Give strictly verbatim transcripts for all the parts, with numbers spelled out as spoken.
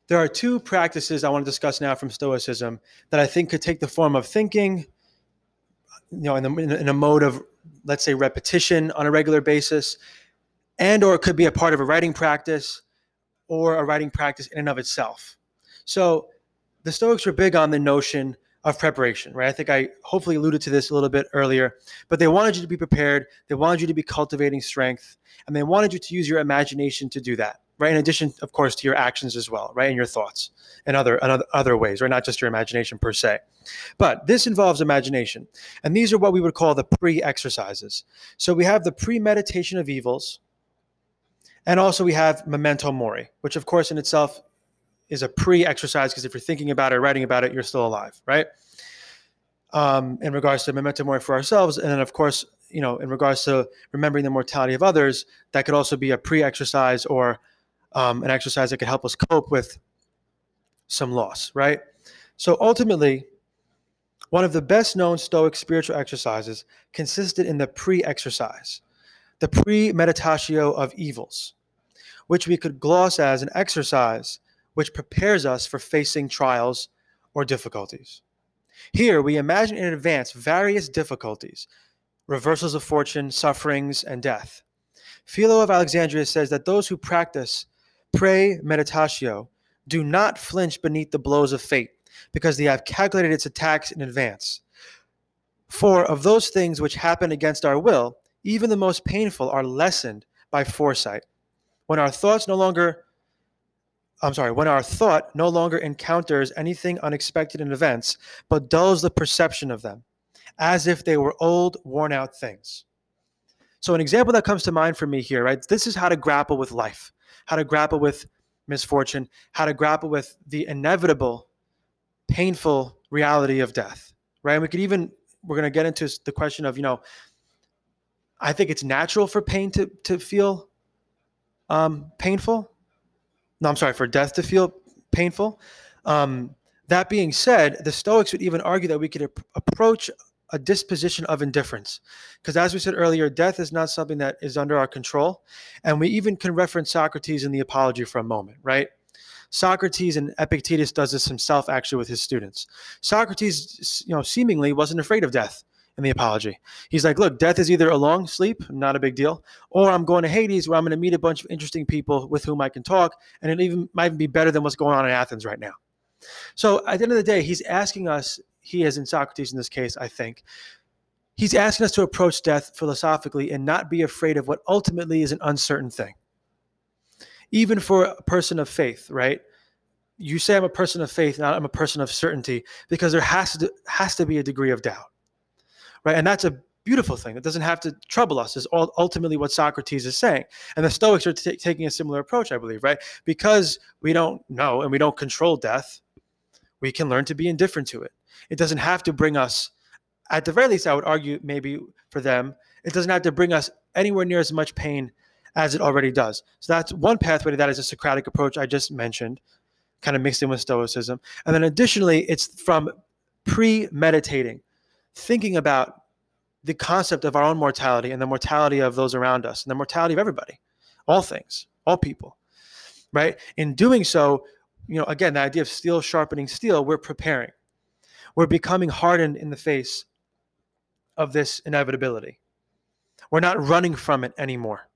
There are two practices I want to discuss now from Stoicism that I think could take the form of thinking, you know, in, the, in a mode of, let's say, repetition on a regular basis, and or it could be a part of a writing practice or a writing practice in and of itself. So the Stoics were big on the notion of preparation, right? I think I hopefully alluded to this a little bit earlier, but they wanted you to be prepared. They wanted you to be cultivating strength, and they wanted you to use your imagination to do that, right? In addition, of course, to your actions as well, right? And your thoughts and other, and other, other ways, right? Not just your imagination per se. But this involves imagination. And these are what we would call the pre-exercises. So we have the premeditation of evils, and also we have memento mori, which of course in itself is a pre-exercise, because if you're thinking about it, writing about it, you're still alive, right? Um, in regards to memento mori for ourselves, and then of course, you know, in regards to remembering the mortality of others, that could also be a pre-exercise or um, an exercise that could help us cope with some loss, right? So ultimately, one of the best known Stoic spiritual exercises consisted in the pre-exercise, the premeditatio of evils, which we could gloss as an exercise which prepares us for facing trials or difficulties. Here, we imagine in advance various difficulties, reversals of fortune, sufferings, and death. Philo of Alexandria says that those who practice premeditatio do not flinch beneath the blows of fate, because they have calculated its attacks in advance. For of those things which happen against our will, even the most painful are lessened by foresight. When our thoughts no longer I'm sorry, when our thought no longer encounters anything unexpected in events, but dulls the perception of them, as if they were old, worn-out things. So an example that comes to mind for me here, right? This is how to grapple with life, how to grapple with misfortune, how to grapple with the inevitable, painful reality of death, right? And we could even, we're going to get into the question of, you know, I think it's natural for pain to, to feel um, painful. No, I'm sorry, for death to feel painful. Um, that being said, the Stoics would even argue that we could ap- approach a disposition of indifference. Because as we said earlier, death is not something that is under our control. And we even can reference Socrates in the Apology for a moment, right? Socrates, and Epictetus does this himself actually with his students. Socrates, you know, seemingly wasn't afraid of death in the Apology. He's like, look, death is either a long sleep, not a big deal, or I'm going to Hades where I'm going to meet a bunch of interesting people with whom I can talk, and it even might even be better than what's going on in Athens right now. So at the end of the day, he's asking us, he as in Socrates in this case, I think, he's asking us to approach death philosophically and not be afraid of what ultimately is an uncertain thing. Even for a person of faith, right? You say I'm a person of faith, not I'm a person of certainty, because there has to has to be a degree of doubt. Right? And that's a beautiful thing. It doesn't have to trouble us, is ultimately what Socrates is saying. And the Stoics are t- taking a similar approach, I believe, right? Because we don't know and we don't control death, we can learn to be indifferent to it. It doesn't have to bring us, at the very least, I would argue maybe for them, it doesn't have to bring us anywhere near as much pain as it already does. So that's one pathway to that, is a Socratic approach I just mentioned, kind of mixed in with Stoicism. And then additionally, it's from premeditating, thinking about the concept of our own mortality and the mortality of those around us and the mortality of everybody, all things, all people, right? In doing so, you know, again, the idea of steel sharpening steel, we're preparing. We're becoming hardened in the face of this inevitability. We're not running from it anymore,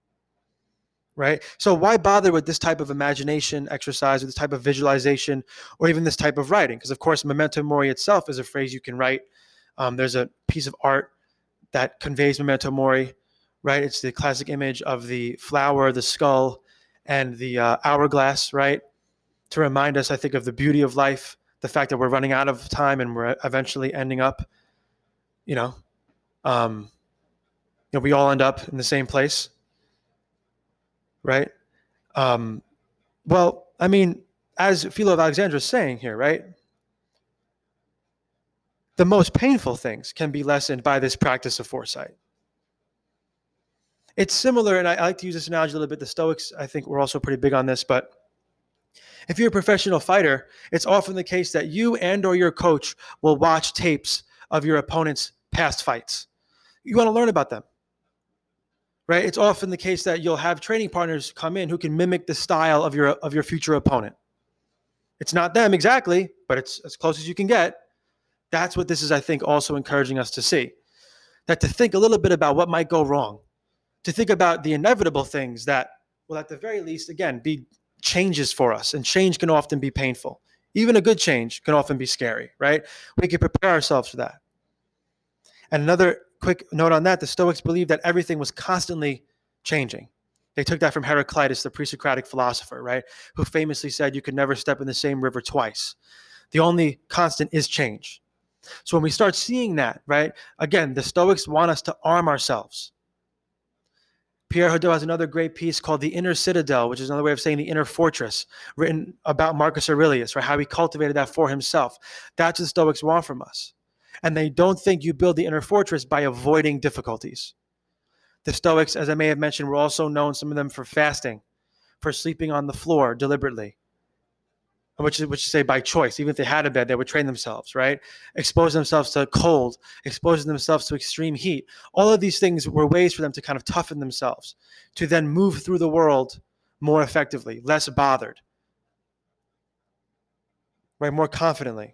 right? So why bother with this type of imagination exercise or this type of visualization or even this type of writing? Because, of course, memento mori itself is a phrase you can write. Um, there's a piece of art that conveys memento mori, right? It's the classic image of the flower, the skull, and the uh, hourglass, right? To remind us, I think, of the beauty of life, the fact that we're running out of time and we're eventually ending up, you know, um, you know, we all end up in the same place, right? Um, well, I mean, as Philo of Alexandria is saying here, right? The most painful things can be lessened by this practice of foresight. It's similar, and I, I like to use this analogy a little bit. The Stoics, I think, were also pretty big on this, but if you're a professional fighter, it's often the case that you and or your coach will watch tapes of your opponent's past fights. You want to learn about them, right? It's often the case that you'll have training partners come in who can mimic the style of your of your future opponent. It's not them exactly, but it's as close as you can get. That's what this is, I think, also encouraging us to see. That to think a little bit about what might go wrong, to think about the inevitable things that will, at the very least, again, be changes for us. And change can often be painful. Even a good change can often be scary, right? We can prepare ourselves for that. And another quick note on that, the Stoics believed that everything was constantly changing. They took that from Heraclitus, the pre-Socratic philosopher, right? Who famously said you could never step in the same river twice. The only constant is change. So when we start seeing that, right, again, the Stoics want us to arm ourselves. Pierre Hadot has another great piece called The Inner Citadel, which is another way of saying the inner fortress, written about Marcus Aurelius, right, how he cultivated that for himself. That's what the Stoics want from us. And they don't think you build the inner fortress by avoiding difficulties. The Stoics, as I may have mentioned, were also known, some of them, for fasting, for sleeping on the floor deliberately, which is, which is say by choice. Even if they had a bed, they would train themselves, right? Expose themselves to cold, exposing themselves to extreme heat. All of these things were ways for them to kind of toughen themselves, to then move through the world more effectively, less bothered, right? More confidently.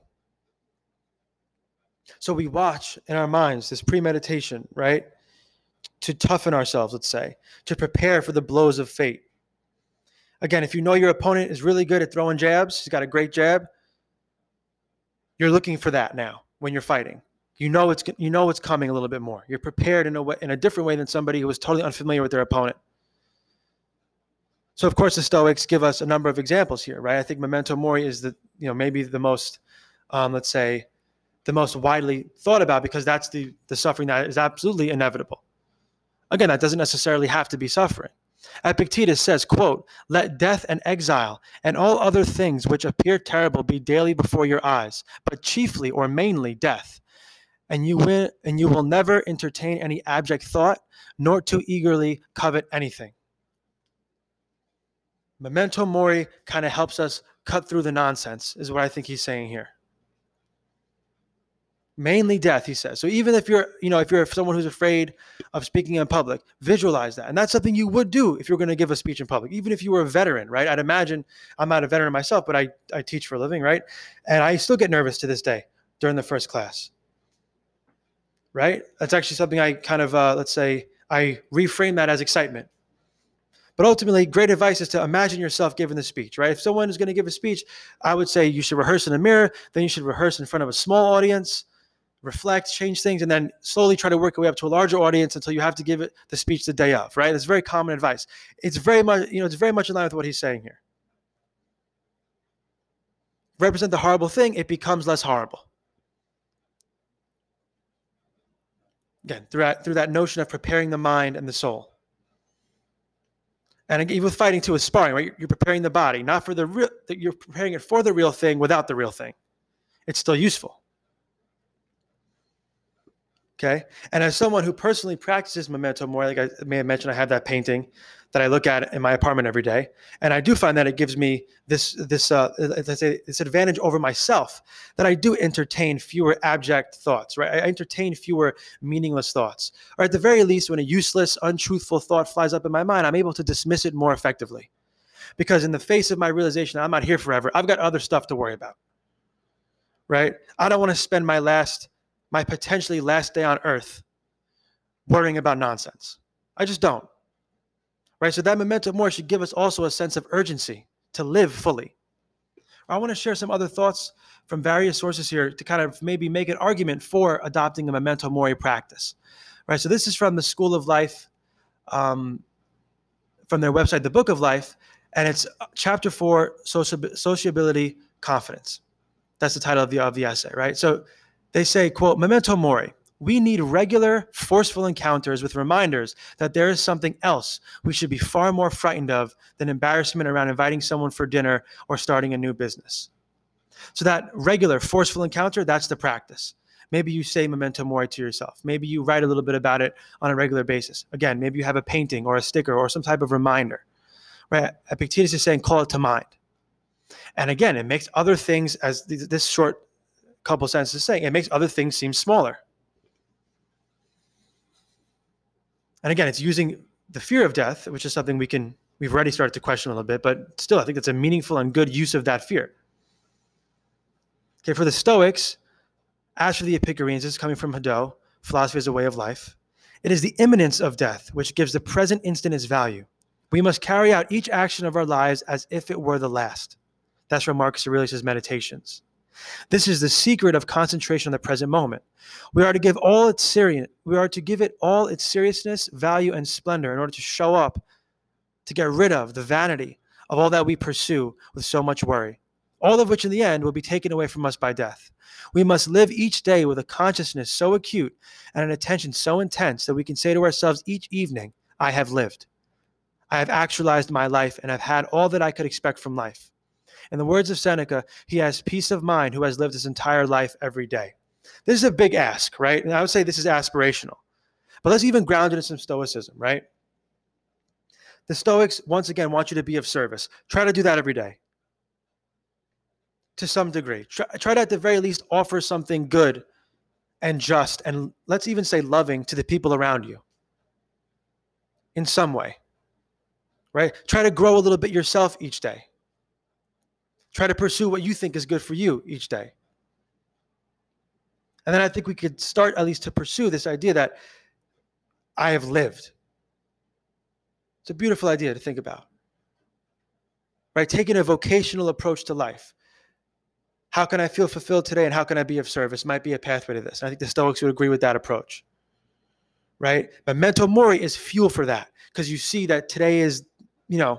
So we watch in our minds this premeditation, right? To toughen ourselves, let's say, to prepare for the blows of fate. Again, if you know your opponent is really good at throwing jabs, he's got a great jab, you're looking for that now when you're fighting. You know it's you know it's coming a little bit more. You're prepared in a way, in a different way than somebody who is totally unfamiliar with their opponent. So of course the Stoics give us a number of examples here, right? I think memento mori is the, you know, maybe the most, um, let's say, the most widely thought about, because that's the the suffering that is absolutely inevitable. Again, that doesn't necessarily have to be suffering. Epictetus says, quote, "Let death and exile and all other things which appear terrible be daily before your eyes, but chiefly or mainly death. And you will, and you will never entertain any abject thought, nor too eagerly covet anything." Memento mori kind of helps us cut through the nonsense, is what I think he's saying here. Mainly death, he says. So even if you're, you know, if you're someone who's afraid of speaking in public, visualize that. And that's something you would do if you're going to give a speech in public, even if you were a veteran, right? I'd imagine, I'm not a veteran myself, but I, I teach for a living, right? And I still get nervous to this day during the first class, right? That's actually something I kind of, uh, let's say, I reframe that as excitement. But ultimately, great advice is to imagine yourself giving the speech, right? If someone is going to give a speech, I would say you should rehearse in a mirror, then you should rehearse in front of a small audience, reflect, change things, and then slowly try to work your way up to a larger audience until you have to give it the speech the day of, right? That's very common advice. It's very much, you know, it's very much in line with what he's saying here. Represent the horrible thing, it becomes less horrible. Again, through that, through that notion of preparing the mind and the soul. And even with fighting too, is sparring, right? You're preparing the body, not for the real, you're preparing it for the real thing without the real thing. It's still useful. Okay. And as someone who personally practices memento mori, like I may have mentioned, I have that painting that I look at in my apartment every day. And I do find that it gives me this, this, uh, let's say, this advantage over myself, that I do entertain fewer abject thoughts, right? I entertain fewer meaningless thoughts. Or at the very least, when a useless, untruthful thought flies up in my mind, I'm able to dismiss it more effectively. Because in the face of my realization, I'm not here forever. I've got other stuff to worry about, right? I don't want to spend my last my potentially last day on earth worrying about nonsense. I just don't. Right? So that memento mori should give us also a sense of urgency to live fully. I want to share some other thoughts from various sources here to kind of maybe make an argument for adopting a memento mori practice. Right? So this is from the School of Life, um, from their website, The Book of Life, and it's chapter four, Sociability, Confidence. That's the title of the, of the essay, right? So they say, quote, "Memento mori. We need regular, forceful encounters with reminders that there is something else we should be far more frightened of than embarrassment around inviting someone for dinner or starting a new business." So that regular, forceful encounter, that's the practice. Maybe you say memento mori to yourself. Maybe you write a little bit about it on a regular basis. Again, maybe you have a painting or a sticker or some type of reminder. Right? Epictetus is saying, call it to mind. And again, it makes other things, as this short couple sentences saying, it makes other things seem smaller. And again, it's using the fear of death, which is something we can, we've already started to question a little bit, but still, I think it's a meaningful and good use of that fear. Okay, for the Stoics, as for the Epicureans, this is coming from Hadot, philosophy as a way of life. It is the imminence of death which gives the present instant its value. We must carry out each action of our lives as if it were the last. That's from Marcus Aurelius' Meditations. This is the secret of concentration on the present moment. We are to give all its serious, we are to give it all its seriousness, value, and splendor in order to show up, to get rid of the vanity of all that we pursue with so much worry, all of which in the end will be taken away from us by death. We must live each day with a consciousness so acute and an attention so intense that we can say to ourselves each evening, I have lived. I have actualized my life and have had all that I could expect from life. In the words of Seneca, he has peace of mind who has lived his entire life every day. This is a big ask, right? And I would say this is aspirational. But let's even ground it in some Stoicism, right? The Stoics, once again, want you to be of service. Try to do that every day. To some degree. Try, try to, at the very least, offer something good and just, and let's even say loving to the people around you. In some way. Right? Try to grow a little bit yourself each day. Try to pursue what you think is good for you each day. And then I think we could start at least to pursue this idea that I have lived. It's a beautiful idea to think about. Right? Taking a vocational approach to life. How can I feel fulfilled today and how can I be of service might be a pathway to this. And I think the Stoics would agree with that approach. Right? Memento mori is fuel for that because you see that today is, you know,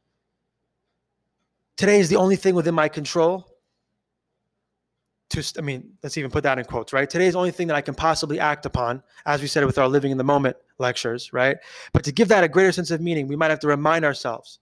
today is the only thing within my control. To, I mean, let's even put that in quotes, right? Today is the only thing that I can possibly act upon, as we said with our Living in the Moment lectures, right? But to give that a greater sense of meaning, we might have to remind ourselves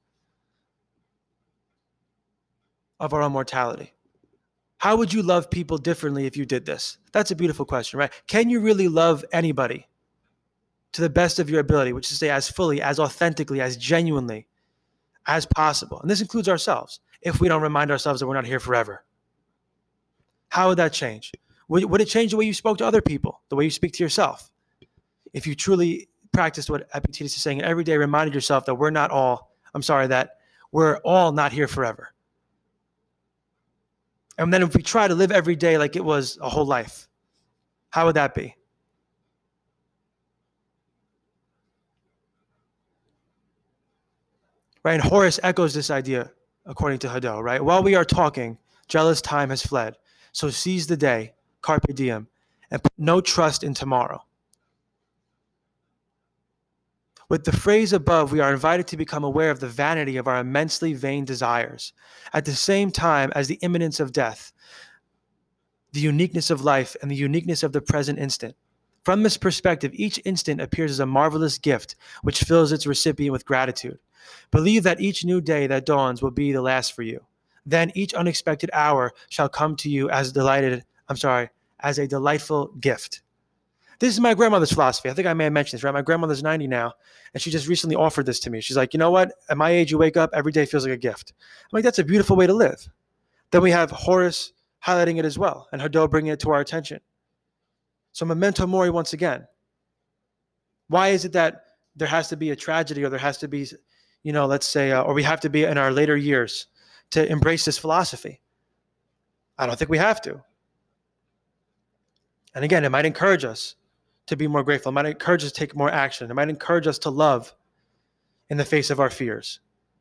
of our own mortality. How would you love people differently if you did this? That's a beautiful question, right? Can you really love anybody to the best of your ability, which is to say as fully, as authentically, as genuinely as possible? And this includes ourselves, if we don't remind ourselves that we're not here forever. How would that change? Would, would it change the way you spoke to other people, the way you speak to yourself? If you truly practiced what Epictetus is saying and every day reminded yourself that we're not all, I'm sorry, that we're all not here forever. And then if we try to live every day like it was a whole life, how would that be? Right? And Horace echoes this idea, according to Hadot, right? While we are talking, jealous time has fled. So seize the day, carpe diem, and put no trust in tomorrow. With the phrase above, we are invited to become aware of the vanity of our immensely vain desires, at the same time as the imminence of death, the uniqueness of life, and the uniqueness of the present instant. From this perspective, each instant appears as a marvelous gift, which fills its recipient with gratitude. Believe that each new day that dawns will be the last for you. Then each unexpected hour shall come to you as delighted, I'm sorry, as a delightful gift. This is my grandmother's philosophy. I think I may have mentioned this, right? My grandmother's ninety now, and she just recently offered this to me. She's like, you know what? At my age, you wake up, every day feels like a gift. I'm like, that's a beautiful way to live. Then we have Horace highlighting it as well, and Hadot bringing it to our attention. So memento mori once again. Why is it that there has to be a tragedy or there has to be, you know, let's say, uh, or we have to be in our later years to embrace this philosophy? I don't think we have to. And again, it might encourage us to be more grateful. It might encourage us to take more action. It might encourage us to love in the face of our fears.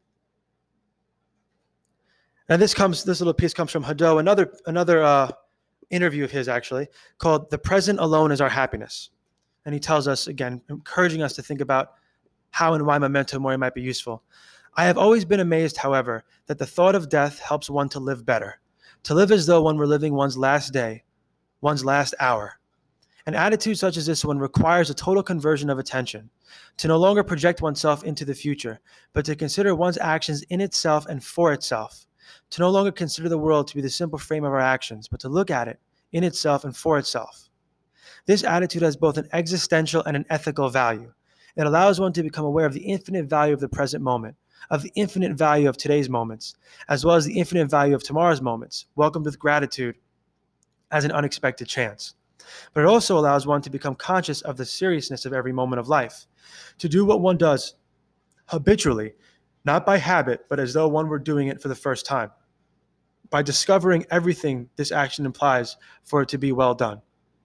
Now this comes, this little piece comes from Hadot, another, another uh, interview of his actually, called "The Present Alone is Our Happiness." And he tells us, again, encouraging us to think about how and why memento mori might be useful. I have always been amazed, however, that the thought of death helps one to live better, to live as though one were living one's last day, one's last hour. An attitude such as this one requires a total conversion of attention, to no longer project oneself into the future, but to consider one's actions in itself and for itself, to no longer consider the world to be the simple frame of our actions, but to look at it in itself and for itself. This attitude has both an existential and an ethical value. It allows one to become aware of the infinite value of the present moment, of the infinite value of today's moments, as well as the infinite value of tomorrow's moments, welcomed with gratitude as an unexpected chance. But it also allows one to become conscious of the seriousness of every moment of life, to do what one does habitually, not by habit, but as though one were doing it for the first time. by discovering everything this action implies for it to be well done.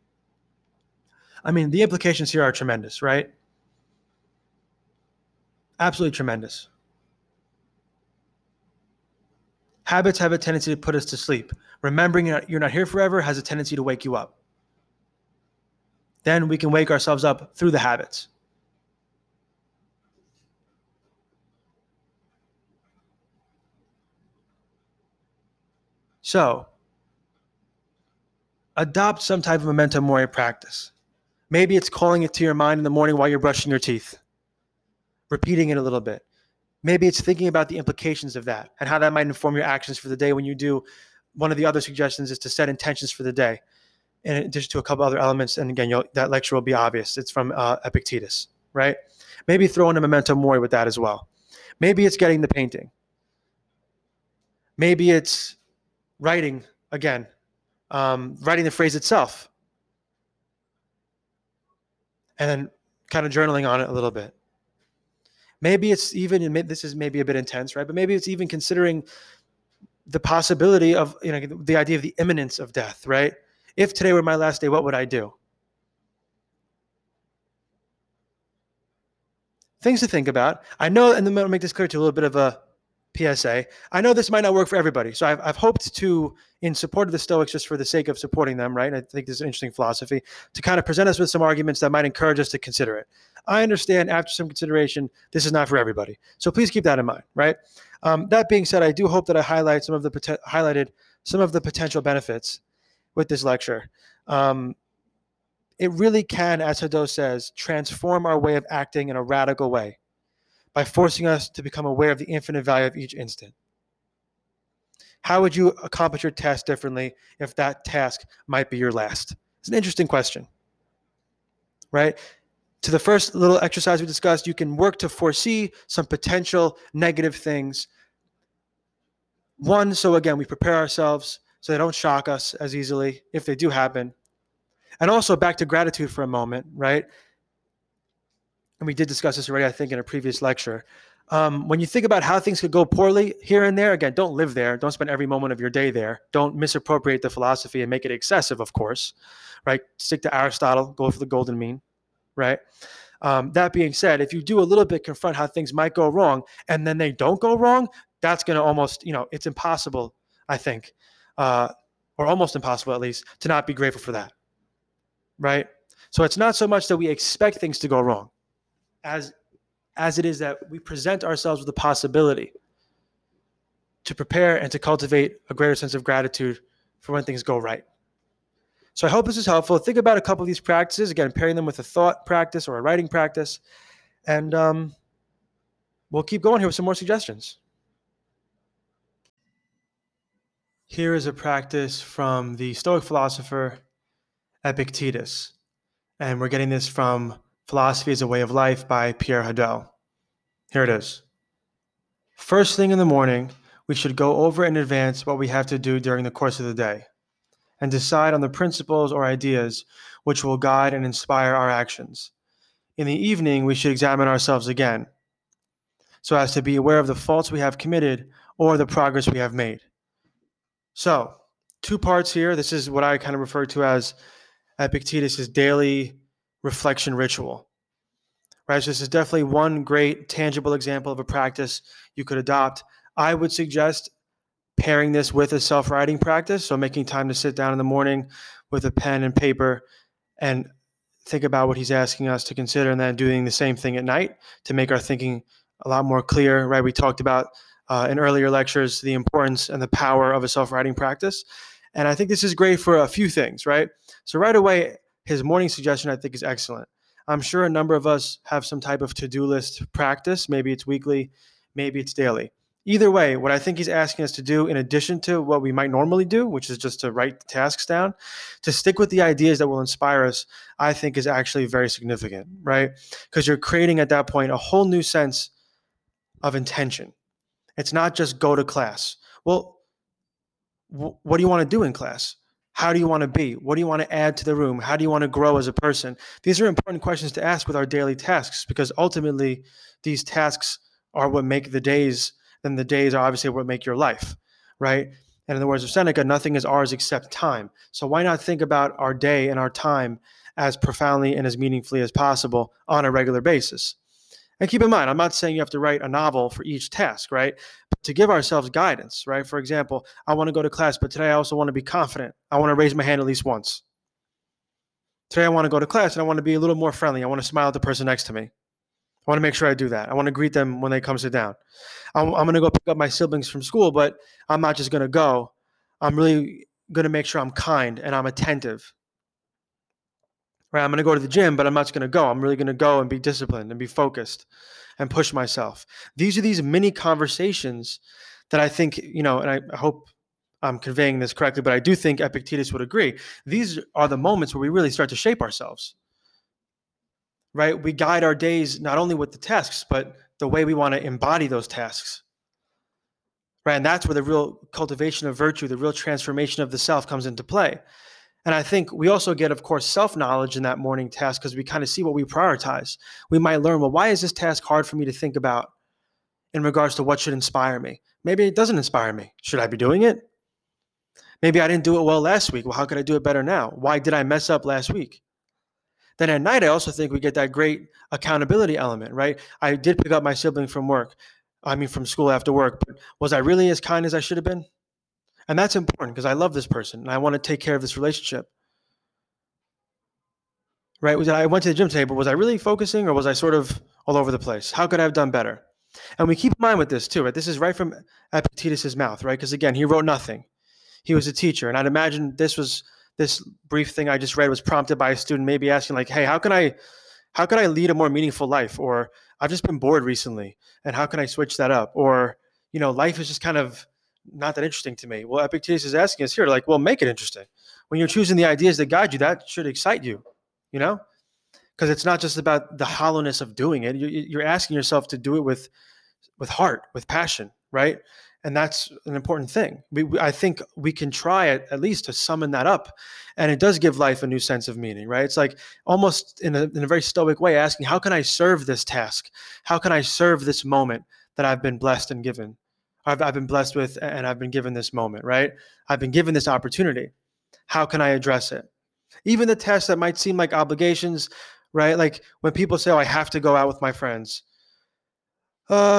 I mean, the implications here are tremendous, right? Absolutely tremendous. Habits have a tendency to put us to sleep. Remembering you're not here forever has a tendency to wake you up. Then we can wake ourselves up through the habits. So, adopt some type of memento mori practice. Maybe it's calling it to your mind in the morning while you're brushing your teeth, repeating it a little bit. Maybe it's thinking about the implications of that and how that might inform your actions for the day when you do. One of the other suggestions is to set intentions for the day, in addition to a couple other elements. And again, you'll, that lecture will be obvious. It's from uh, Epictetus, right? Maybe throw in a memento mori with that as well. Maybe it's getting the painting. Maybe it's writing, again, um, writing the phrase itself. And then kind of journaling on it a little bit. Maybe it's even, this is maybe a bit intense, right? But maybe it's even considering the possibility of, you know, the idea of the imminence of death, right? If today were my last day, what would I do? Things to think about. I know, and then I'll make this clear to a little bit of a P S A. I know this might not work for everybody. So I've, I've hoped to, in support of the Stoics, just for the sake of supporting them, right? And I think this is an interesting philosophy, to kind of present us with some arguments that might encourage us to consider it. I understand after some consideration, this is not for everybody. So please keep that in mind, right? Um, that being said, I do hope that I highlight some of the highlighted some of the potential benefits with this lecture. Um, it really can, as Hadot says, transform our way of acting in a radical way by forcing us to become aware of the infinite value of each instant. How would you accomplish your task differently if that task might be your last? It's an interesting question, right? To the first little exercise we discussed, you can work to foresee some potential negative things. One, so again, we prepare ourselves so they don't shock us as easily if they do happen. And also back to gratitude for a moment, right? And we did discuss this already, I think, in a previous lecture. Um, when you think about how things could go poorly here and there, again, don't live there. Don't spend every moment of your day there. Don't misappropriate the philosophy and make it excessive, of course, right? Stick to Aristotle, go for the golden mean, right? Um, that being said, if you do a little bit confront how things might go wrong and then they don't go wrong, that's going to almost, you know, it's impossible, I think, uh, or almost impossible at least, to not be grateful for that, right? So it's not so much that we expect things to go wrong as, as it is that we present ourselves with the possibility to prepare and to cultivate a greater sense of gratitude for when things go right. So I hope this is helpful. Think about a couple of these practices, again, pairing them with a thought practice or a writing practice, and um, we'll keep going here with some more suggestions. Here is a practice from the Stoic philosopher Epictetus, and we're getting this from Philosophy as a Way of Life by Pierre Hadot. Here it is. First thing in the morning, we should go over in advance what we have to do during the course of the day, and decide on the principles or ideas which will guide and inspire our actions. In the evening, we should examine ourselves again, so as to be aware of the faults we have committed or the progress we have made. So, two parts here. This is what I kind of refer to as Epictetus' daily reflection ritual. Right? So this is definitely one great tangible example of a practice you could adopt. I would suggest pairing this with a self-writing practice, so making time to sit down in the morning with a pen and paper and think about what he's asking us to consider, and then doing the same thing at night to make our thinking a lot more clear, right? We talked about uh, in earlier lectures the importance and the power of a self-writing practice, and I think this is great for a few things, right? So right away, his morning suggestion I think is excellent. I'm sure a number of us have some type of to-do list practice. Maybe it's weekly, maybe it's daily. Either way, what I think he's asking us to do, in addition to what we might normally do, which is just to write the tasks down, to stick with the ideas that will inspire us, I think is actually very significant, right? Because you're creating at that point a whole new sense of intention. It's not just go to class. Well, w- what do you want to do in class? How do you want to be? What do you want to add to the room? How do you want to grow as a person? These are important questions to ask with our daily tasks, because ultimately these tasks are what make the days, then the days are obviously what make your life, right? And in the words of Seneca, nothing is ours except time. So why not think about our day and our time as profoundly and as meaningfully as possible on a regular basis? And keep in mind, I'm not saying you have to write a novel for each task, right? But to give ourselves guidance, right? For example, I want to go to class, but today I also want to be confident. I want to raise my hand at least once. Today I want to go to class and I want to be a little more friendly. I want to smile at the person next to me. I want to make sure I do that. I want to greet them when they come sit down. I'm, I'm going to go pick up my siblings from school, but I'm not just going to go. I'm really going to make sure I'm kind and I'm attentive. Right? I'm going to go to the gym, but I'm not just going to go. I'm really going to go and be disciplined and be focused and push myself. These are these mini conversations that I think, you know, and I, I hope I'm conveying this correctly, but I do think Epictetus would agree. These are the moments where we really start to shape ourselves. Right? We guide our days not only with the tasks, but the way we want to embody those tasks. Right? And that's where the real cultivation of virtue, the real transformation of the self comes into play. And I think we also get, of course, self-knowledge in that morning task because we kind of see what we prioritize. We might learn, well, why is this task hard for me to think about in regards to what should inspire me? Maybe it doesn't inspire me. Should I be doing it? Maybe I didn't do it well last week. Well, how could I do it better now? Why did I mess up last week? Then at night, I also think we get that great accountability element, right? I did pick up my sibling from work, I mean, from school after work, but was I really as kind as I should have been? And that's important because I love this person and I want to take care of this relationship. Right? I went to the gym today, but was I really focusing or was I sort of all over the place? How could I have done better? And we keep in mind with this too, right? This is right from Epictetus's mouth, right? Because again, he wrote nothing. He was a teacher. And I'd imagine this was this brief thing I just read was prompted by a student maybe asking like, hey, how can I how can I lead a more meaningful life? Or I've just been bored recently and how can I switch that up? Or, you know, life is just kind of not that interesting to me. Well, Epictetus is asking us here, like, well, make it interesting. When you're choosing the ideas that guide you, that should excite you, you know? Because it's not just about the hollowness of doing it. You're asking yourself to do it with with heart, with passion, right? And that's an important thing. We, we, I think we can try at, at least to summon that up. And it does give life a new sense of meaning, right? It's like almost in a, in a very stoic way asking, how can I serve this task? How can I serve this moment that I've been blessed and given? I've, I've been blessed with and I've been given this moment, right? I've been given this opportunity. How can I address it? Even the tasks that might seem like obligations, right? Like when people say, oh, I have to go out with my friends. Uh,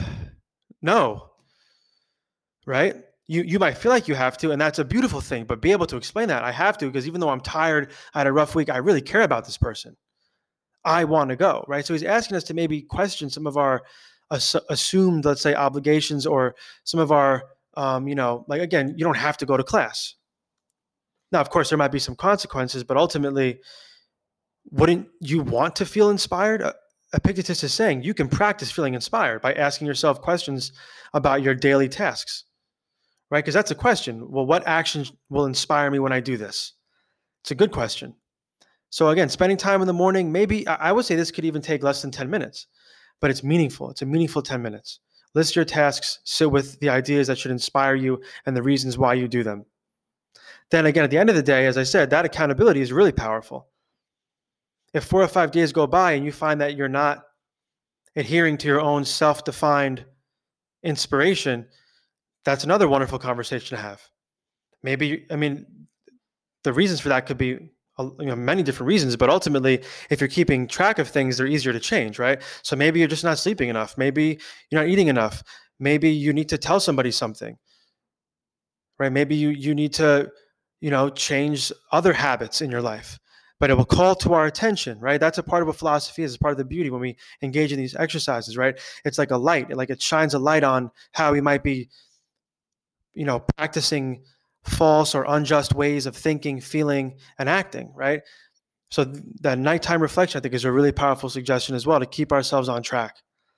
no, right? You you might feel like you have to, and that's a beautiful thing, but be able to explain that. I have to because even though I'm tired, I had a rough week, I really care about this person. I want to go, right? So he's asking us to maybe question some of our ass- assumed, let's say, obligations or some of our, um, you know, like, again, you don't have to go to class. Now, of course, there might be some consequences, but ultimately, wouldn't you want to feel inspired? Uh, Epictetus is saying you can practice feeling inspired by asking yourself questions about your daily tasks, right? Because that's a question. Well, what action will inspire me when I do this? It's a good question. So again, spending time in the morning, maybe I would say this could even take less than ten minutes, but it's meaningful. It's a meaningful ten minutes. List your tasks, sit with the ideas that should inspire you and the reasons why you do them. Then again, at the end of the day, as I said, that accountability is really powerful. If four or five days go by and you find that you're not adhering to your own self-defined inspiration, that's another wonderful conversation to have. Maybe, I mean, the reasons for that could be, you know, many different reasons, but ultimately, if you're keeping track of things, they're easier to change, right? So maybe you're just not sleeping enough. Maybe you're not eating enough. Maybe you need to tell somebody something, right? Maybe you you need to, you know, change other habits in your life. But it will call to our attention, right? That's a part of what philosophy is. It's part of the beauty when we engage in these exercises, right? It's like a light, like it shines a light on how we might be, you know, practicing false or unjust ways of thinking, feeling, and acting, right? So that nighttime reflection, I think, is a really powerful suggestion as well to keep ourselves on track.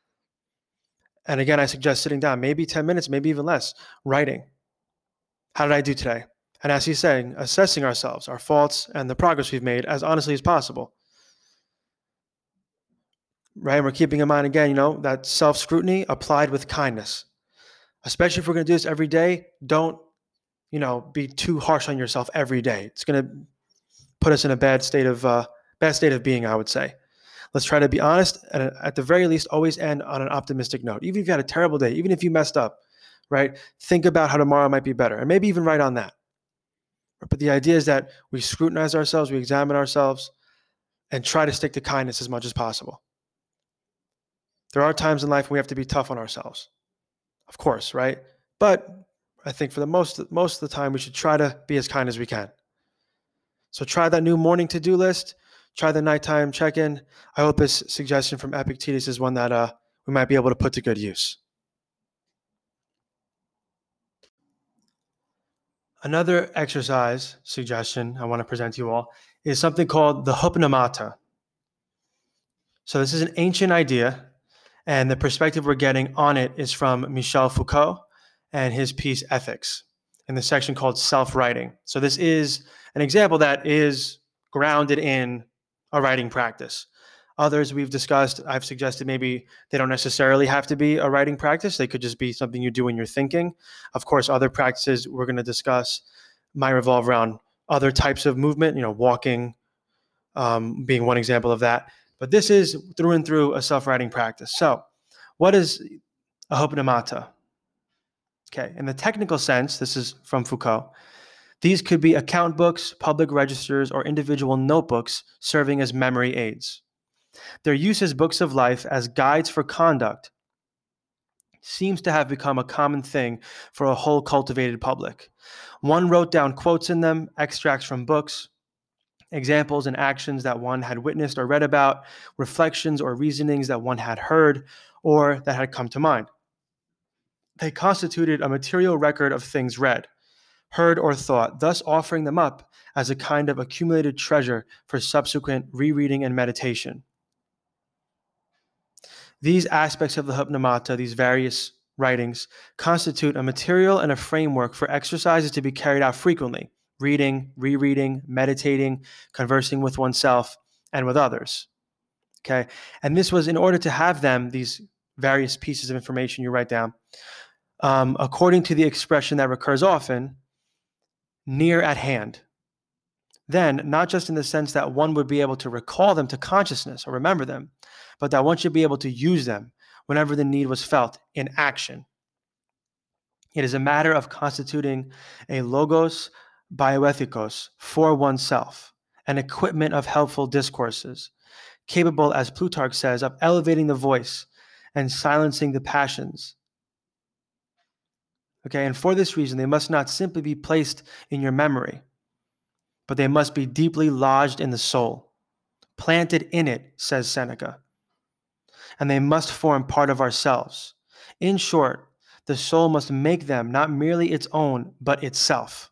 And again, I suggest sitting down, maybe ten minutes, maybe even less, writing. How did I do today? And as he's saying, assessing ourselves, our faults, and the progress we've made as honestly as possible. Right? And we're keeping in mind, again, you know, that self-scrutiny applied with kindness. Especially if we're going to do this every day, don't, you know, be too harsh on yourself every day. It's going to put us in a bad state of uh, bad state of being, I would say. Let's try to be honest, and at the very least, always end on an optimistic note. Even if you had a terrible day, even if you messed up, right? Think about how tomorrow might be better, and maybe even write on that. But the idea is that we scrutinize ourselves, we examine ourselves, and try to stick to kindness as much as possible. There are times in life when we have to be tough on ourselves, of course, right? But I think for the most, most of the time, we should try to be as kind as we can. So try that new morning to-do list. Try the nighttime check-in. I hope this suggestion from Epictetus is one that uh, we might be able to put to good use. Another exercise suggestion I want to present to you all is something called the hypnomata. So this is an ancient idea, and the perspective we're getting on it is from Michel Foucault and his piece Ethics in the section called Self-Writing. So this is an example that is grounded in a writing practice. Others we've discussed, I've suggested maybe they don't necessarily have to be a writing practice. They could just be something you do when you're thinking. Of course, other practices we're going to discuss might revolve around other types of movement, you know, walking um, being one example of that. But this is through and through a self-writing practice. So what is a hypnomata? Okay, in the technical sense, this is from Foucault, these could be account books, public registers, or individual notebooks serving as memory aids. Their use as books of life as guides for conduct seems to have become a common thing for a whole cultivated public. One wrote down quotes in them, extracts from books, examples and actions that one had witnessed or read about, reflections or reasonings that one had heard or that had come to mind. They constituted a material record of things read, heard, or thought, thus offering them up as a kind of accumulated treasure for subsequent rereading and meditation. These aspects of the hypnomata, these various writings, constitute a material and a framework for exercises to be carried out frequently, reading, rereading, meditating, conversing with oneself and with others. Okay, and this was in order to have them, these various pieces of information you write down, um, according to the expression that recurs often, near at hand. Then, not just in the sense that one would be able to recall them to consciousness or remember them, but that one should be able to use them whenever the need was felt in action. It is a matter of constituting a logos bioethikos for oneself, an equipment of helpful discourses, capable, as Plutarch says, of elevating the voice and silencing the passions. Okay, and for this reason, they must not simply be placed in your memory, but they must be deeply lodged in the soul, planted in it, says Seneca, and they must form part of ourselves. In short, the soul must make them not merely its own, but itself.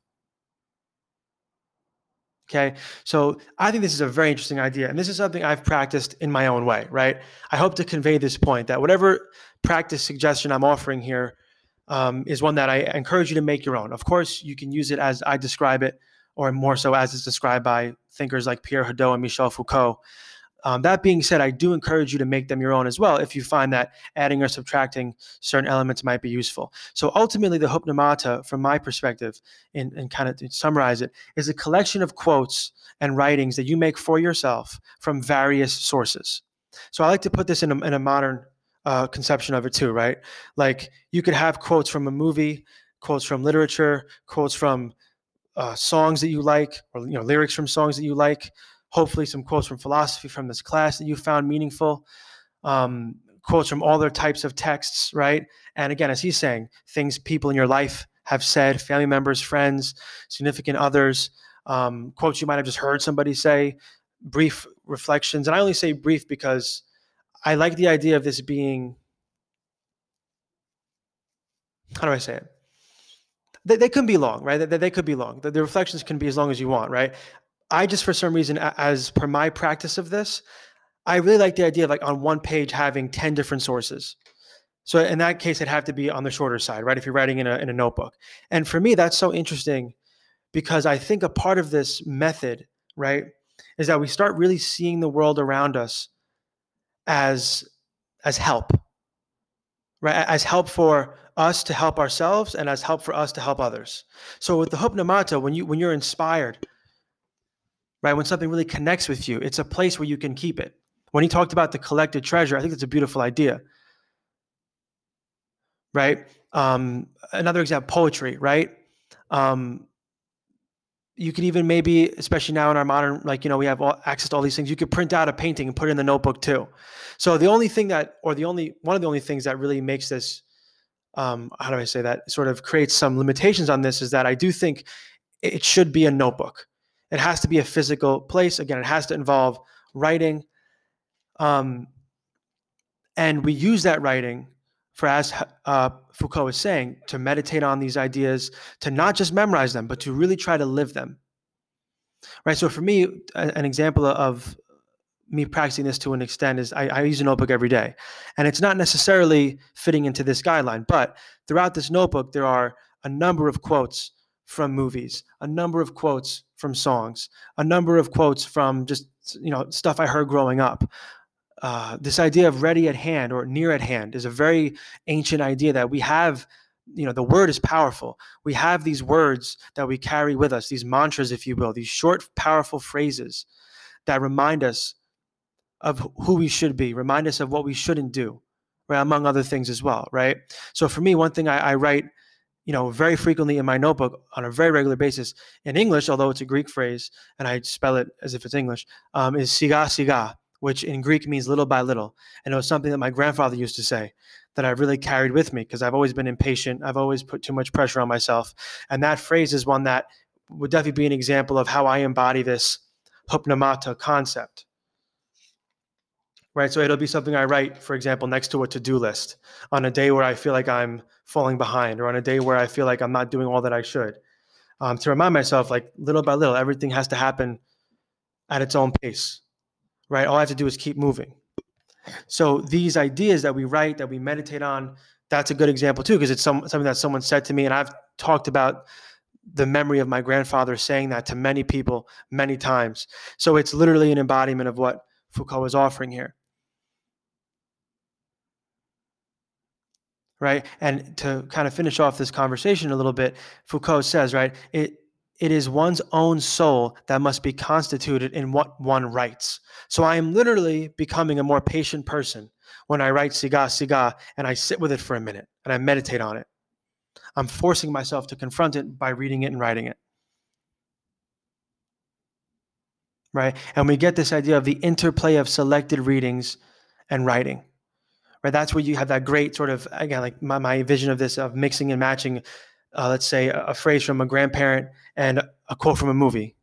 Okay, so I think this is a very interesting idea, and this is something I've practiced in my own way, right? I hope to convey this point, that whatever practice suggestion I'm offering here um, is one that I encourage you to make your own. Of course, you can use it as I describe it, or more so as it's described by thinkers like Pierre Hadot and Michel Foucault. Um, that being said, I do encourage you to make them your own as well if you find that adding or subtracting certain elements might be useful. So ultimately, the hypnomata, from my perspective, and, and kind of to summarize it, is a collection of quotes and writings that you make for yourself from various sources. So I like to put this in a, in a modern uh, conception of it too, right? Like you could have quotes from a movie, quotes from literature, quotes from uh, songs that you like, or you know, lyrics from songs that you like. Hopefully some quotes from philosophy from this class that you found meaningful, um, quotes from all their types of texts, right? And again, as he's saying, things people in your life have said, family members, friends, significant others, um, quotes you might have just heard somebody say, brief reflections. And I only say brief because I like the idea of this being, how do I say it? They, they can be long, right? They, they could be long. The, the reflections can be as long as you want, right? I just, for some reason, as per my practice of this, I really like the idea of like on one page having ten different sources. So in that case, it'd have to be on the shorter side, right? If you're writing in a, in a notebook. And for me, that's so interesting because I think a part of this method, right, is that we start really seeing the world around us as, as help, right? As help for us to help ourselves and as help for us to help others. So with the hypnomata, when, you, when you're inspired, right? When something really connects with you, it's a place where you can keep it. When he talked about the collected treasure, I think it's a beautiful idea. right? Um, another example, poetry, right? Um, you could even maybe, especially now in our modern, like, you know, we have all, access to all these things. You could print out a painting and put it in the notebook too. So the only thing that, or the only, one of the only things that really makes this, um, how do I say that, sort of creates some limitations on this is that I do think it should be a notebook. It has to be a physical place. Again, it has to involve writing. Um, and we use that writing for, as uh, Foucault is saying, to meditate on these ideas, to not just memorize them, but to really try to live them. Right. So for me, an example of me practicing this to an extent is I, I use a notebook every day. And it's not necessarily fitting into this guideline, but throughout this notebook, there are a number of quotes from movies, a number of quotes from songs, a number of quotes from just, you know, stuff I heard growing up. Uh, this idea of ready at hand or near at hand is a very ancient idea that we have. You know, the word is powerful. We have these words that we carry with us, these mantras, if you will, these short, powerful phrases that remind us of who we should be, remind us of what we shouldn't do, right? Among other things as well, right? So for me, one thing I, I write, you know, very frequently in my notebook on a very regular basis in English, although it's a Greek phrase and I spell it as if it's English, um, is siga siga, which in Greek means little by little. And it was something that my grandfather used to say that I really carried with me because I've always been impatient. I've always put too much pressure on myself. And that phrase is one that would definitely be an example of how I embody this hupnomata concept. Right, so it'll be something I write, for example, next to a to-do list on a day where I feel like I'm falling behind or on a day where I feel like I'm not doing all that I should. Um, to remind myself, like little by little, everything has to happen at its own pace, right? All I have to do is keep moving. So these ideas that we write, that we meditate on, that's a good example too, because it's some, something that someone said to me, and I've talked about the memory of my grandfather saying that to many people many times. So it's literally an embodiment of what Foucault is offering here. Right? And to kind of finish off this conversation a little bit, Foucault says, right, it it is one's own soul that must be constituted in what one writes. So I am literally becoming a more patient person when I write siga siga and I sit with it for a minute and I meditate on it. I'm forcing myself to confront it by reading it and writing it. Right? And we get this idea of the interplay of selected readings and writing. Right, that's where you have that great sort of, again, like my, my vision of this, of mixing and matching, uh, let's say, a, a phrase from a grandparent and a quote from a movie.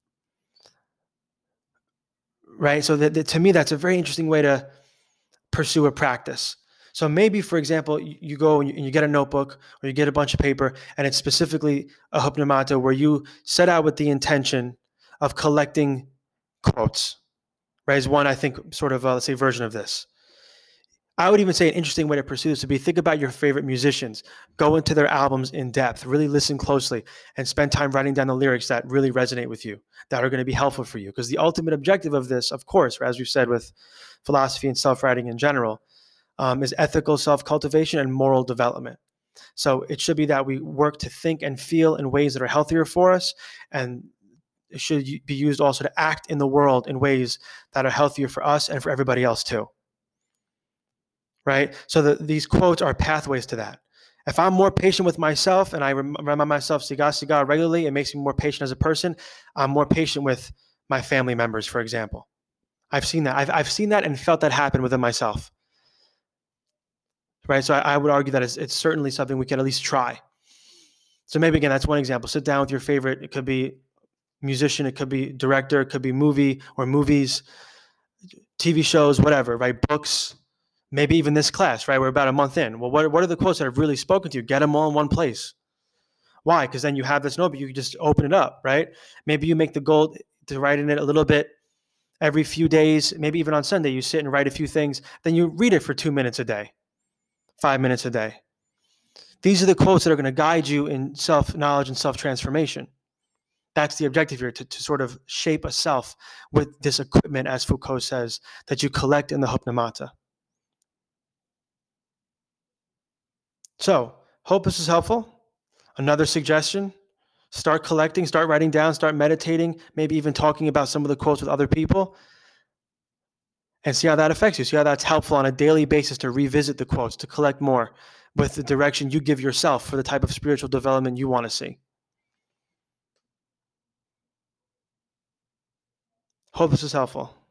Right, so that, that, to me, that's a very interesting way to pursue a practice. So maybe, for example, you, you go and you, and you get a notebook or you get a bunch of paper, and it's specifically a hupnomata where you set out with the intention of collecting quotes. Right, is one, I think, sort of, uh, let's say, version of this. I would even say an interesting way to pursue this would be think about your favorite musicians, go into their albums in depth, really listen closely, and spend time writing down the lyrics that really resonate with you, that are going to be helpful for you. Because the ultimate objective of this, of course, as we've said with philosophy and self-writing in general, um, is ethical self-cultivation and moral development. So it should be that we work to think and feel in ways that are healthier for us, and it should be used also to act in the world in ways that are healthier for us and for everybody else too. Right? So the, these quotes are pathways to that. If I'm more patient with myself and I rem- remind myself siga siga regularly, it makes me more patient as a person. I'm more patient with my family members, for example. I've seen that. I've, I've seen that and felt that happen within myself. Right? So I, I would argue that it's, it's certainly something we can at least try. So maybe, again, that's one example. Sit down with your favorite. It could be musician, it could be director, it could be movie or movies, T V shows, whatever, right? Books. Maybe even this class, right? We're about a month in. Well, what, what are the quotes that have really spoken to you? Get them all in one place. Why? Because then you have this notebook, you can just open it up, right? Maybe you make the goal to write in it a little bit every few days, maybe even on Sunday, you sit and write a few things, then you read it for two minutes a day, five minutes a day. These are the quotes that are going to guide you in self-knowledge and self-transformation. That's the objective here, to, to sort of shape a self with this equipment, as Foucault says, that you collect in the hupnomata. So, hope this is helpful. Another suggestion, start collecting, start writing down, start meditating, maybe even talking about some of the quotes with other people, and see how that affects you. See how that's helpful on a daily basis to revisit the quotes, to collect more, with the direction you give yourself for the type of spiritual development you want to see. Hope this is helpful.